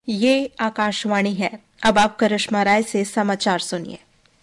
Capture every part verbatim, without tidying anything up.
ये आकाशवाणी है। अब आप करिश्मा राय से समाचार सुनिए।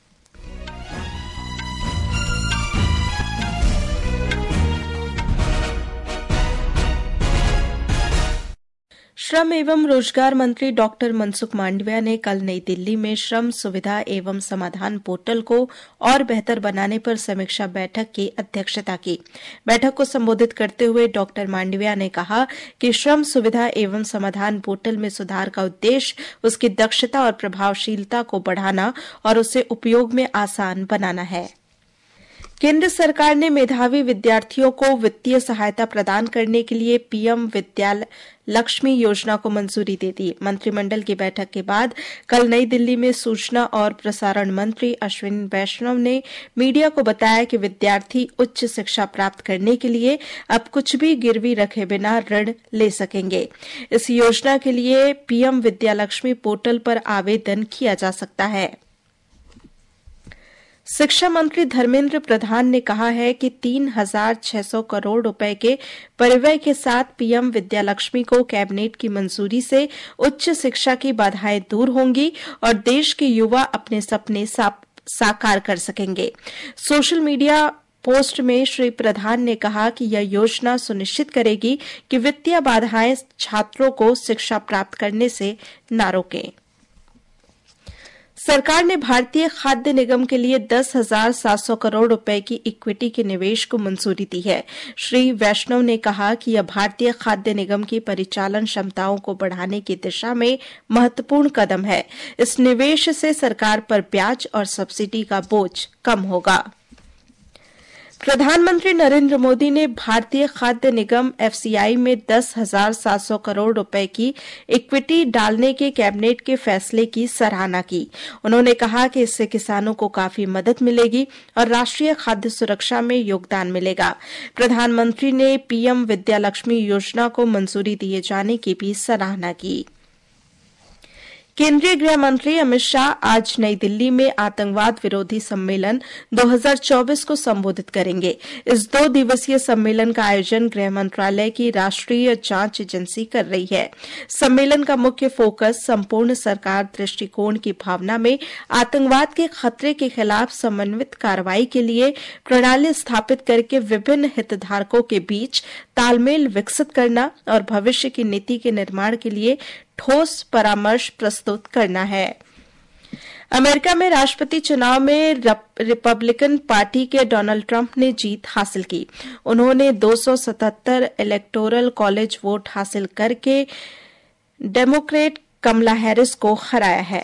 श्रम एवं रोजगार मंत्री डॉक्टर मनसुख मांडविया ने कल नई दिल्ली में श्रम सुविधा एवं समाधान पोर्टल को और बेहतर बनाने पर समीक्षा बैठक की अध्यक्षता की। बैठक को संबोधित करते हुए डॉक्टर मांडविया ने कहा कि श्रम सुविधा एवं समाधान पोर्टल में सुधार का उद्देश्य उसकी दक्षता और प्रभावशीलता को बढ़ाना और उसे उपयोग में आसान बनाना है। केंद्र सरकार ने मेधावी विद्यार्थियों को वित्तीय सहायता प्रदान करने के लिए पीएम विद्यालय लक्ष्मी योजना को मंजूरी दे दी। मंत्रिमंडल की बैठक के बाद कल नई दिल्ली में सूचना और प्रसारण मंत्री अश्विनी वैष्णव ने मीडिया को बताया कि विद्यार्थी उच्च शिक्षा प्राप्त करने के लिए अब कुछ भी गिरवी रखे बिना ऋण ले सकेंगे। इस योजना के लिए पीएम विद्यालक्ष्मी पोर्टल पर आवेदन किया जा सकता है। शिक्षा मंत्री धर्मेंद्र प्रधान ने कहा है कि तीन हजार छह सौ करोड़ रुपए के परिव्यय के साथ पीएम विद्यालक्ष्मी को कैबिनेट की मंजूरी से उच्च शिक्षा की बाधाएं दूर होंगी और देश के युवा अपने सपने सा, साकार कर सकेंगे। सोशल मीडिया पोस्ट में श्री प्रधान ने कहा कि यह योजना सुनिश्चित करेगी कि वित्तीय बाधाएं छात्रों को शिक्षा प्राप्त करने से न रोकें। सरकार ने भारतीय खाद्य निगम के लिए दस हजार सात सौ करोड़ रुपए की इक्विटी के निवेश को मंजूरी दी है। श्री वैष्णव ने कहा कि यह भारतीय खाद्य निगम की परिचालन क्षमताओं को बढ़ाने की दिशा में महत्वपूर्ण कदम है। इस निवेश से सरकार पर ब्याज और सब्सिडी का बोझ कम होगा। प्रधानमंत्री नरेंद्र मोदी ने भारतीय खाद्य निगम एफसीआई में दस हजार सात सौ करोड़ रुपए की इक्विटी डालने के कैबिनेट के फैसले की सराहना की। उन्होंने कहा कि इससे किसानों को काफी मदद मिलेगी और राष्ट्रीय खाद्य सुरक्षा में योगदान मिलेगा। प्रधानमंत्री ने पीएम विद्यालक्ष्मी योजना को मंजूरी दिए जाने की भी सराहना की। केंद्रीय गृह मंत्री अमित शाह आज नई दिल्ली में आतंकवाद विरोधी सम्मेलन दो हजार चौबीस को संबोधित करेंगे। इस दो दिवसीय सम्मेलन का आयोजन गृह मंत्रालय की राष्ट्रीय जांच एजेंसी कर रही है। सम्मेलन का मुख्य फोकस संपूर्ण सरकार दृष्टिकोण की भावना में आतंकवाद के खतरे के खिलाफ समन्वित कार्रवाई के लिए प्रणाली स्थापित करके विभिन्न हितधारकों के बीच तालमेल विकसित करना और भविष्य की नीति के निर्माण के लिए ठोस परामर्श प्रस्तुत करना है। अमेरिका में राष्ट्रपति चुनाव में रिपब्लिकन पार्टी के डोनाल्ड ट्रंप ने जीत हासिल की। उन्होंने दो सौ सतहत्तर इलेक्टोरल कॉलेज वोट हासिल करके डेमोक्रेट कमला हैरिस को हराया है।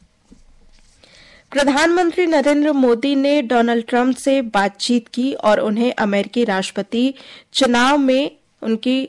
प्रधानमंत्री नरेंद्र मोदी ने डोनाल्ड ट्रंप से बातचीत की और उन्हें अमेरिकी राष्ट्रपति चुनाव में उनकी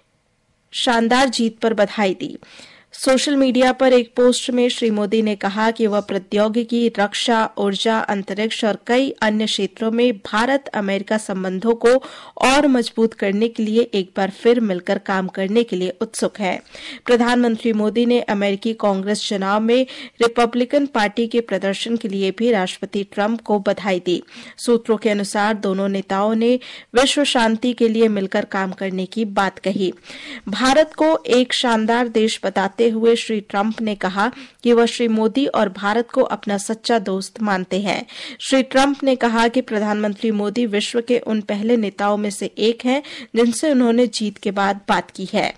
शानदार जीत पर बधाई दी। सोशल मीडिया पर एक पोस्ट में श्री मोदी ने कहा कि वह प्रौद्योगिकी, रक्षा, ऊर्जा, अंतरिक्ष और कई अन्य क्षेत्रों में भारत अमेरिका संबंधों को और मजबूत करने के लिए एक बार फिर मिलकर काम करने के लिए उत्सुक है। प्रधानमंत्री मोदी ने अमेरिकी कांग्रेस चुनाव में रिपब्लिकन पार्टी के प्रदर्शन के लिए भी राष्ट्रपति ट्रंप को बधाई दी। सूत्रों के अनुसार दोनों नेताओं ने विश्व शांति के लिए मिलकर काम करने की बात कही। भारत को एक शानदार देश बताते हुए श्री ट्रंप ने कहा कि वह श्री मोदी और भारत को अपना सच्चा दोस्त मानते हैं। श्री ट्रंप ने कहा कि प्रधानमंत्री मोदी विश्व के उन पहले नेताओं में से एक हैं जिनसे उन्होंने जीत के बाद बात की है।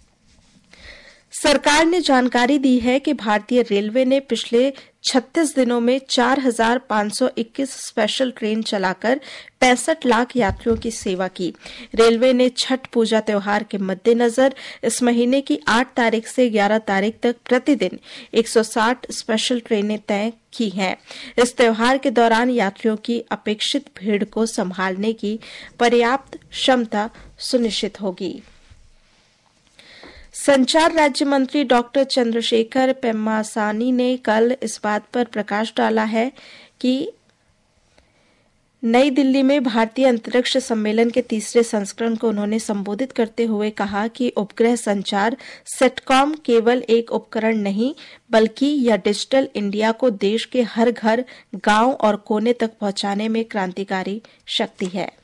सरकार ने जानकारी दी है कि भारतीय रेलवे ने पिछले छत्तीस दिनों में चार हजार पांच सौ इक्कीस स्पेशल ट्रेन चलाकर पैंसठ लाख यात्रियों की सेवा की। रेलवे ने छठ पूजा त्योहार के मद्देनजर इस महीने की आठ तारीख से ग्यारह तारीख तक प्रतिदिन एक सौ साठ स्पेशल ट्रेनें तय की हैं। इस त्योहार के दौरान यात्रियों की अपेक्षित भीड़ को संभालने की पर्याप्त क्षमता सुनिश्चित होगी। संचार राज्य मंत्री डॉक्टर चंद्रशेखर पेम्मासानी ने कल इस बात पर प्रकाश डाला है कि नई दिल्ली में भारतीय अंतरिक्ष सम्मेलन के तीसरे संस्करण को उन्होंने संबोधित करते हुए कहा कि उपग्रह संचार सेटकॉम केवल एक उपकरण नहीं बल्कि यह डिजिटल इंडिया को देश के हर घर, गांव और कोने तक पहुंचाने में क्रांतिकारी शक्ति है।